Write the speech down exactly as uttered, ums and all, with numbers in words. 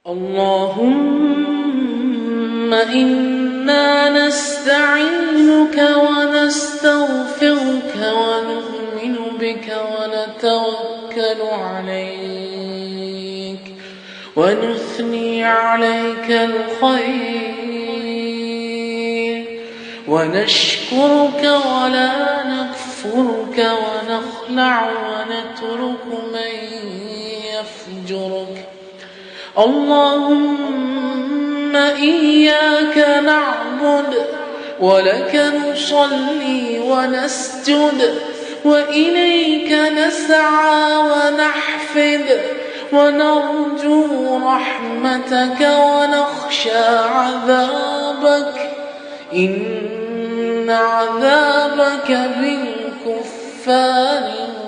اللهم إنا نستعينك ونستغفرك ونؤمن بك ونتوكل عليك ونثني عليك الخير ونشكرك ولا نكفرك ونخلع ونترك من يفجرك. اللهم إياك نعبد ولك نصلي ونسجد وإليك نسعى ونحفد ونرجو رحمتك ونخشى عذابك إن عذابك بالكفار